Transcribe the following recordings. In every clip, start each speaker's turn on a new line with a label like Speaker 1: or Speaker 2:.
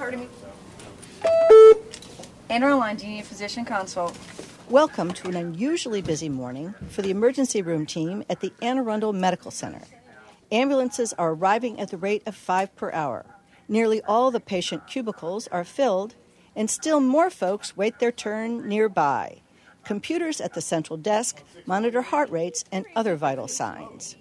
Speaker 1: Pardon me. Anne Arline, do you need a physician consult?
Speaker 2: Welcome to an unusually busy morning for the emergency room team at the Anne Arundel Medical Center. Ambulances are arriving at the rate of 5 per hour. Nearly all the patient cubicles are filled, and still more folks wait their turn nearby. Computers at the central desk monitor heart rates and other vital signs.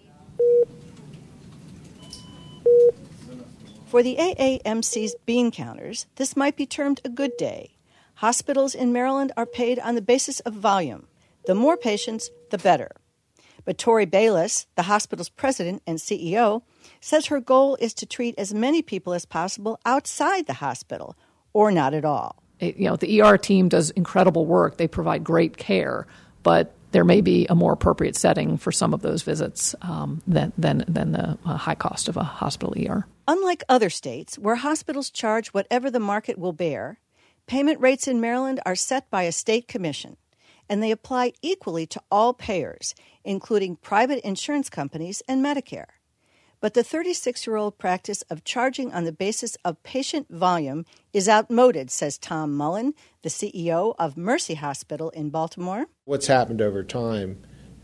Speaker 2: For the AAMC's bean counters, this might be termed a good day. Hospitals in Maryland are paid on the basis of volume. The more patients, the better. But Tori Bayless, the hospital's president and CEO, says her goal is to treat as many people as possible outside the hospital, or not at all.
Speaker 3: The ER team does incredible work. They provide great care, but there may be a more appropriate setting for some of those visits than the high cost of a hospital ER.
Speaker 2: Unlike other states, where hospitals charge whatever the market will bear, payment rates in Maryland are set by a state commission, and they apply equally to all payers, including private insurance companies and Medicare. But the 36-year-old practice of charging on the basis of patient volume is outmoded, says Tom Mullen, the CEO of Mercy Hospital in Baltimore.
Speaker 4: What's happened over time,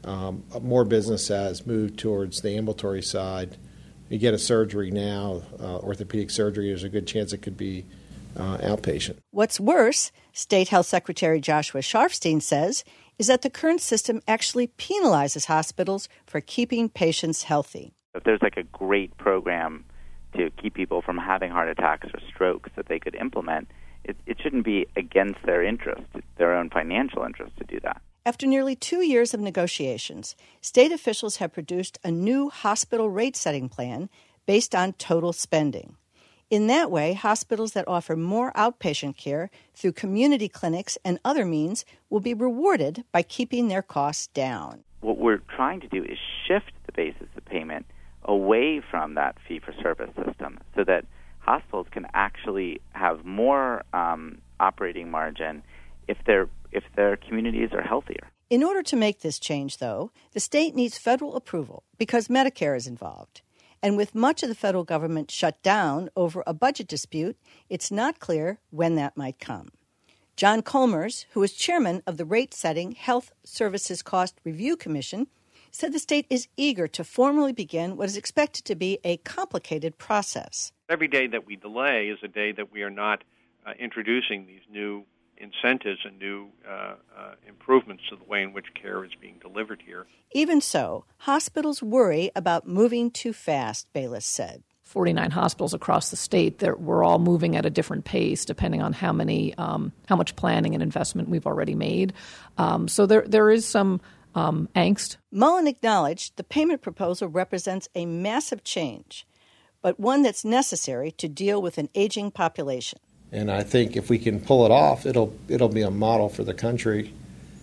Speaker 4: more business has moved towards the ambulatory side. You get a surgery now, orthopedic surgery, there's a good chance it could be outpatient.
Speaker 2: What's worse, State Health Secretary Joshua Sharfstein says, is that the current system actually penalizes hospitals for keeping patients healthy.
Speaker 5: If there's like a great program to keep people from having heart attacks or strokes that they could implement, it shouldn't be against their interest, their own financial interest to do that.
Speaker 2: After nearly 2 years of negotiations, state officials have produced a new hospital rate-setting plan based on total spending. In that way, hospitals that offer more outpatient care through community clinics and other means will be rewarded by keeping their costs down.
Speaker 5: What we're trying to do is shift the basis of payment away from that fee-for-service system so that hospitals can actually have more operating margin if their communities are healthier.
Speaker 2: In order to make this change, though, the state needs federal approval because Medicare is involved. And with much of the federal government shut down over a budget dispute, it's not clear when that might come. John Colmers, who is chairman of the Rate-Setting Health Services Cost Review Commission, said the state is eager to formally begin what is expected to be a complicated process.
Speaker 6: Every day that we delay is a day that we are not introducing these new incentives and new improvements to the way in which care is being delivered here.
Speaker 2: Even so, hospitals worry about moving too fast, Bayless said.
Speaker 3: 49 hospitals across the state that we're all moving at a different pace depending on how much planning and investment we've already made. So there is some angst.
Speaker 2: Mullen acknowledged the payment proposal represents a massive change, but one that's necessary to deal with an aging population.
Speaker 4: And I think if we can pull it off, it'll be a model for the country,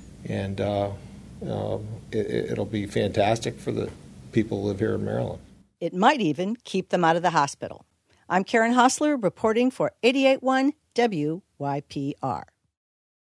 Speaker 4: and it'll be fantastic for the people who live here in Maryland.
Speaker 2: It might even keep them out of the hospital. I'm Karen Hostler reporting for 88.1 WYPR.